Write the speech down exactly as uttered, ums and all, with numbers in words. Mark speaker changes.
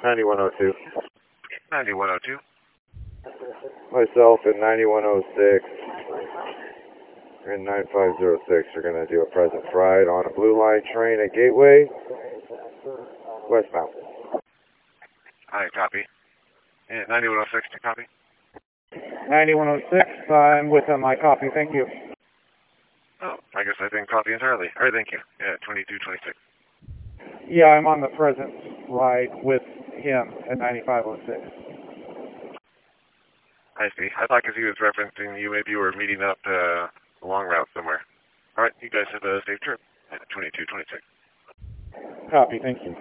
Speaker 1: ninety-one oh two.
Speaker 2: ninety-one oh two.
Speaker 1: Myself and ninety-one oh six and nine five oh six are going to do a presence ride on a Blue Line train at Gateway, westbound.
Speaker 2: Alright, copy. And ninety-one oh six, to copy.
Speaker 3: ninety-one oh six, I'm with him. I copy. Thank you.
Speaker 2: Oh, I guess I didn't copy entirely. Alright, thank you. Yeah, twenty-two twenty-six.
Speaker 3: Yeah, I'm on the presence ride with him at ninety-five oh six.
Speaker 2: I see. I thought because he was referencing you, maybe you were meeting up uh, a long route somewhere. Alright, you guys have a safe trip. twenty-two twenty-six.
Speaker 3: Copy. Thank you.